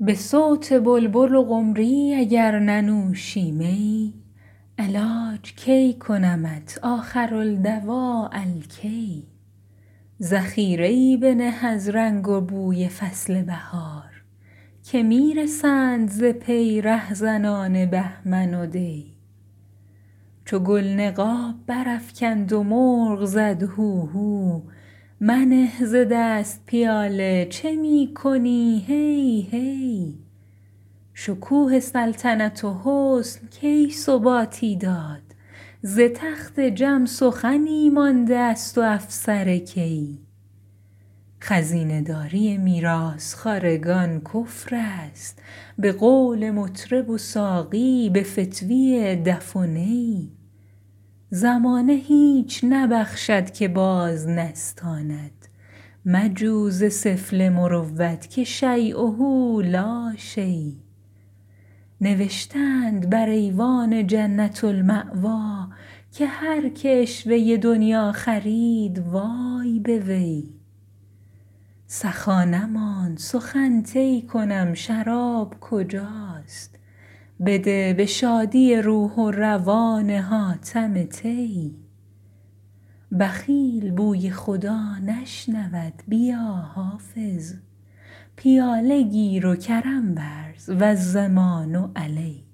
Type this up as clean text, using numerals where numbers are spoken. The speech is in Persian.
به صوت بلبل و قمری اگر ننوشی می، علاج کی کنمت آخرالدواء الکی. ذخیره‌ای بنه از رنگ و بوی فصل بهار، که می رسند ز پی رهزنان بهمن و دی. چو گل نقاب برافکند و مرغ زد هوهو، منه ز دست پیاله چه می کنی هی هی. شکوه سلطنت و حسن کی ثباتی داد، ز تخت جم سخنی مانده است و افسر کی. خزینه داری میراث خوارگان کفر است، به قول مطرب و ساقی به فتوی دف و نی. زمانه هیچ نبخشد که باز نستاند، مجو ز سفله مروت که شییه لا شی. نوشتند بر ایوان جنت المأوی، که هر که عشوه دنیا خرید وای به وی. سخا نماند سخن طی کنم شراب کجاست، بده به شادی روح و روان حاتم طی. بخیل بوی خدا نشنود بیا حافظ، پیاله گیر و کرم ورز والضمان علی.